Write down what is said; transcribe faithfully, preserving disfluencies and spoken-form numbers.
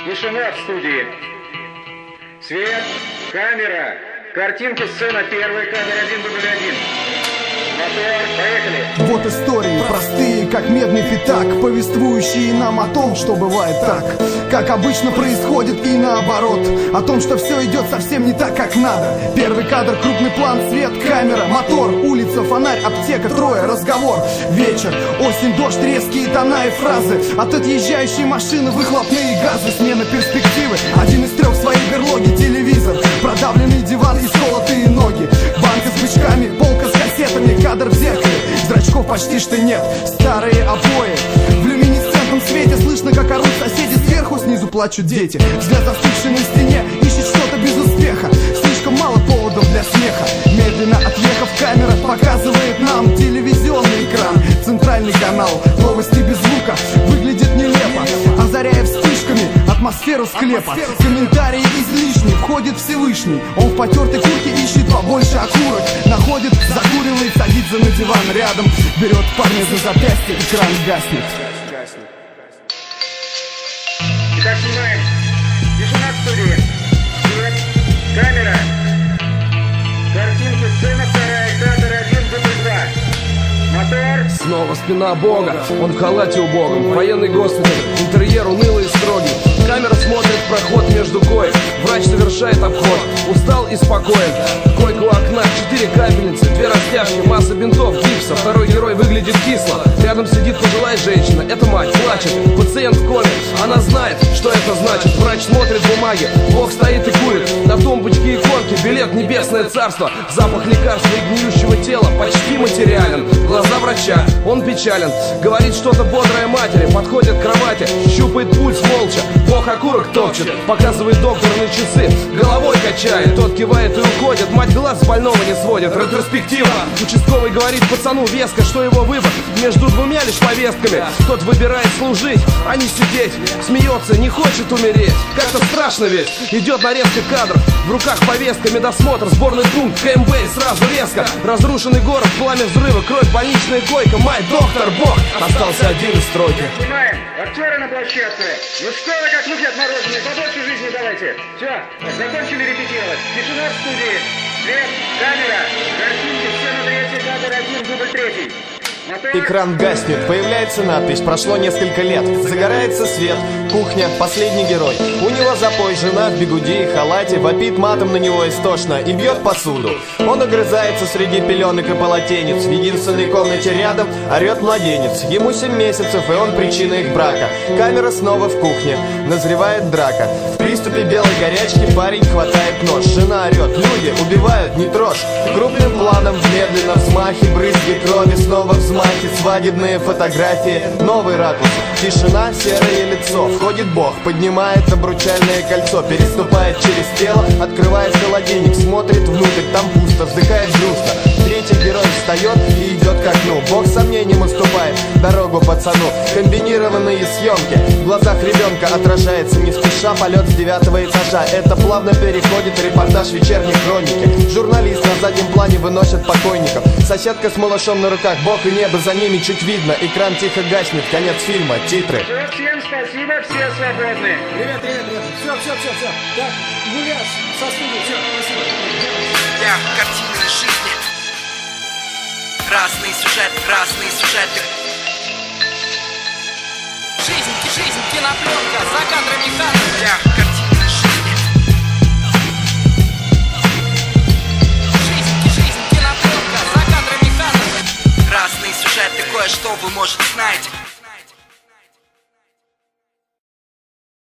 Тишина в студии. Свет, камера, картинки, сцена первая, кадр один, дубль один. Мотор, поехали. Вот истории, простые, как медный пятак, повествующие нам о том, что бывает так, как обычно происходит и наоборот, о том, что все идет совсем не так, как надо. Первый кадр, крупный план, свет, камера, мотор, улица, фонарь, аптека, трое, разговор. Вечер, осень, дождь, резкие тона и фразы, от отъезжающей машины выхлопные газы, смена перспективы, один из трех в своей берлоге, телевизор, продавленный диван и сколотые ноги, банка с бычками, полка с кассетами, кадр в зеркале, зрачков почти что нет, старые обои. В люминесцентном свете слышно, как орут соседи сверху, снизу плачут дети. Взгляд застывший на стене, ищет что-то без успеха, слишком мало поводов для смеха. Медленно отъехав, камера показывает нам телевизионный экран, центральный канал, новости без звука, выглядит нелепо, озаряя вспышками атмосферу склепа. Комментарии излишни, входит Всевышний, он в потертой куртке ищет побольше окурок, находит, закуривает, садится на диван рядом, берет парня за запястье, экран гаснет. Итак, снимаем. Тишина в студии. Свет, камера, картинки, сцена вторая, кадр один, дубль два. Мотор. Снова спина Бога, он в халате убогом, военный госпиталь, интерьер унылый и строгий. Камера смотрит в проход между коек, врач совершает обход, устал и спокоен. Койка у окна, четыре капельницы, две растяжки, масса бинтов, гипса. Второй герой выглядит кисло, рядом сидит пожилая женщина, это мать, плачет. Пациент в коме, она знает, что это значит. Врач смотрит бумаги, Бог стоит и курит. На тумбочке иконки, билет в небесное царство. Запах лекарства и гниющего тела почти материален. Глаза врача, он печален, говорит что-то бодрое матери, подходит к кровати, щупает пульс молча. Бог окурок топчет, показывает доктор на часы, головой качает, тот кивает и уходит. Мать глаз с больного не сводит. Ретроспектива. Участковый говорит пацану веско, что его выбор между двумя лишь повестками. Тот выбирает служить, а не сидеть. Смеется, не хочет умереть. Как-то страшно ведь. Идет нарезка кадров, в руках повестка, медосмотр, сборный пункт, КМБ и сразу резко. Разрушенный город, пламя взрыва, кровь, больничная койка. Мать, доктор, Бог, остался один из стройки. Снимаем. Актеры на площадке. Ну что вы как мухи отмороженные, побольше жизни давайте. Все, закончили репетировать. Тишина в студии. Свет, камера, картинки, сцена третья, кадр один, дубль третий. Мотор. Экран гаснет, появляется надпись «Прошло несколько лет». Загорается свет, кухня, последний герой. У него запой, жена в бигуди и халате, вопит матом на него истошно и бьет посуду. Он огрызается среди пеленок и полотенец. В единственной комнате рядом орет младенец. Ему семь месяцев, и он причина их брака. Камера снова в кухне, назревает драка. В приступе белой горячки парень хватает нож. Жена орет, люди убивают, не трожь. Крупным планом, медленно взмахи, брызги крови, снова взмахи. Свадебные фотографии, новый ракурс. Тишина, серое лицо. Входит Бог, поднимает обручальное кольцо, переступает через тело, открывает холодильник, смотрит внутрь, там пусто, вздыхает грустно. Третий герой встает и идет к окну. Бог сомнением уступает дорогу пацану. Комбинированные съемки, в глазах ребенка отражается не спеша полет с девятого этажа. Это плавно переходит репортаж вечерней хроники. Журналист на заднем плане выносит покойников. Соседка с малышом на руках, Бог и небо за ними чуть видно. Экран тихо гаснет, конец фильма, титры. Все, всем спасибо, все свободны. Ребят, ребят, ребят, все, все, все, все. Так, гуляш, со студией, все, спасибо. Для картины жизни разные сюжеты, разные сюжеты. Жизнь, жизнь, кинопленка, за кадрами кадры. Для картины жизни. Жизнь, жизнь, кинопленка, за кадрами кадры. Разные сюжеты, кое-что вы, может, знаете.